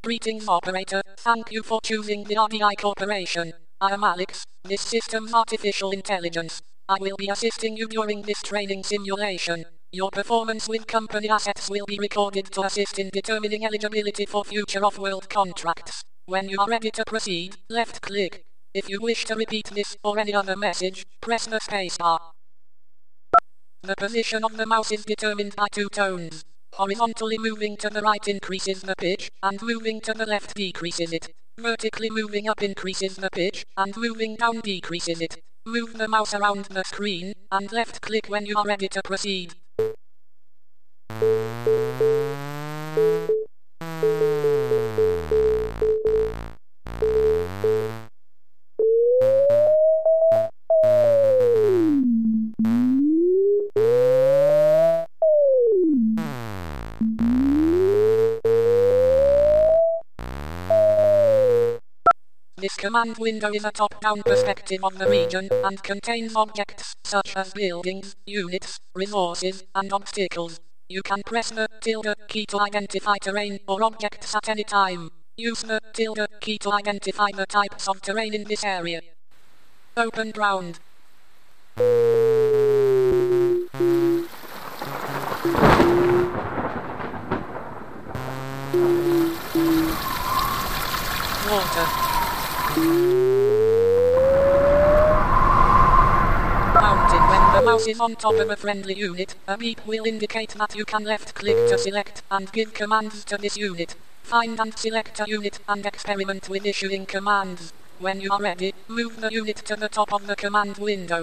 Greetings operator, thank you for choosing the RDI Corporation. I am Alex, this system's artificial intelligence. I will be assisting you during this training simulation. Your performance with company assets will be recorded to assist in determining eligibility for future off-world contracts. When you are ready to proceed, left click. If you wish to repeat this or any other message, press the spacebar. The position of the mouse is determined by two tones. Horizontally moving to the right increases the pitch, and moving to the left decreases it. Vertically moving up increases the pitch, and moving down decreases it. Move the mouse around the screen, and left click when you are ready to proceed. This command window is a top-down perspective of the region, and contains objects, such as buildings, units, resources, and obstacles. You can press the tilde key to identify terrain or objects at any time. Use the tilde key to identify the types of terrain in this area. Open ground. Water. Mountain. When the mouse is on top of a friendly unit, a beep will indicate that you can left click to select and give commands to this unit. Find and select a unit and experiment with issuing commands. When you are ready, move the unit to the top of the command window.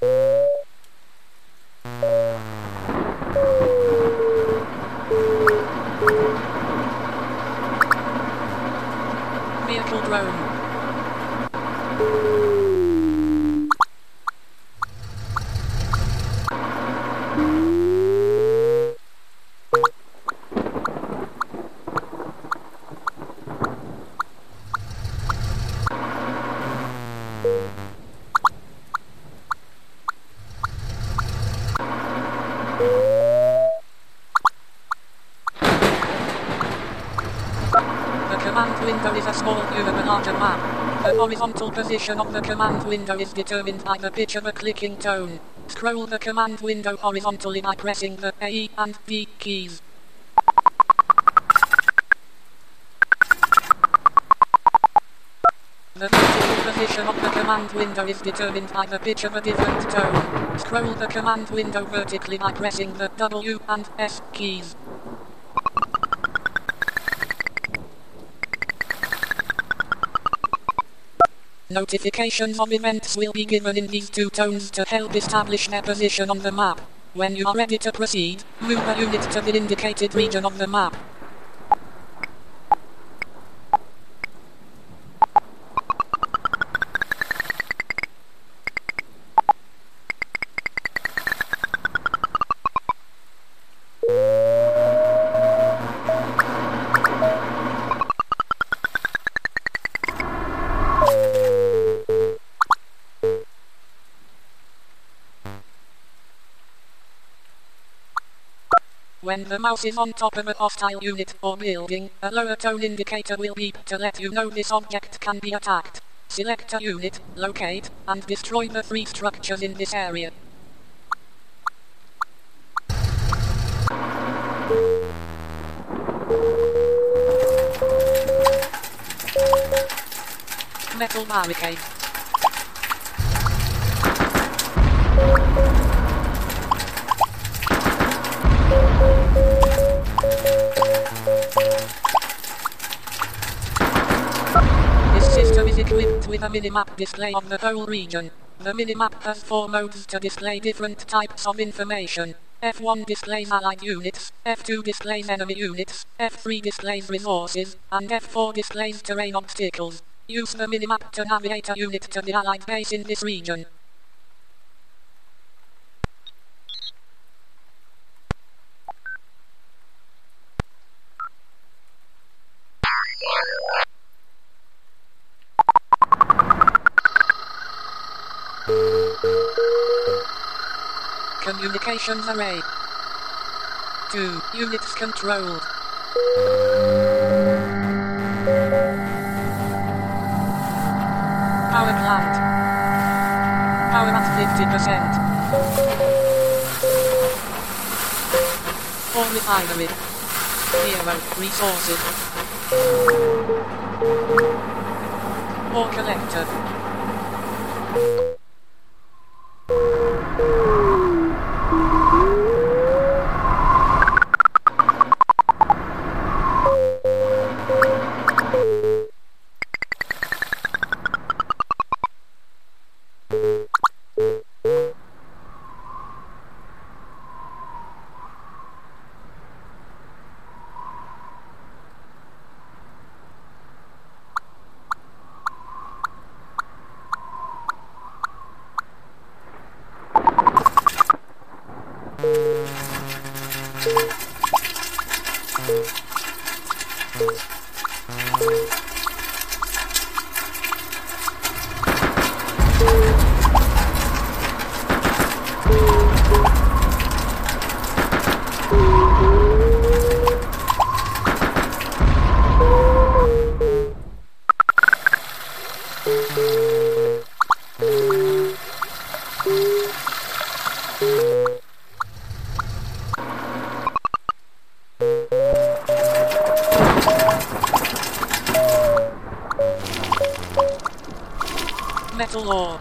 Vehicle drone. The command window is a small view of a larger map. The horizontal position of the command window is determined by the pitch of a clicking tone. Scroll the command window horizontally by pressing the A and D keys. The vertical position of the command window is determined by the pitch of a different tone. Scroll the command window vertically by pressing the W and S keys. Notifications of events will be given in these two tones to help establish their position on the map. When you are ready to proceed, move a unit to the indicated region of the map. When the mouse is on top of a hostile unit or building, a lower tone indicator will beep to let you know this object can be attacked. Select a unit, locate, and destroy the 3 structures in this area. Metal barricade. This system is equipped with a minimap display of the whole region. The minimap has 4 modes to display different types of information. F1 displays allied units, F2 displays enemy units, F3 displays resources, and F4 displays terrain obstacles. Use the minimap to navigate a unit to the allied base in this region. Communications array. 2 units controlled. Power plant. Power at 50%. Or refinery. 0 resources. Or collector. Metal ore.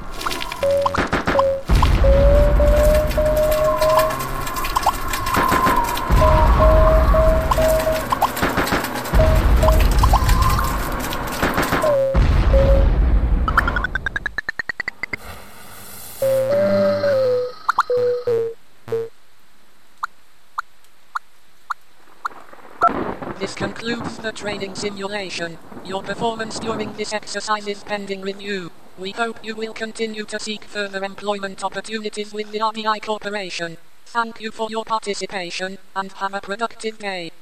This concludes the training simulation. Your performance during this exercise is pending review. We hope you will continue to seek further employment opportunities with the RBI Corporation. Thank you for your participation, and have a productive day.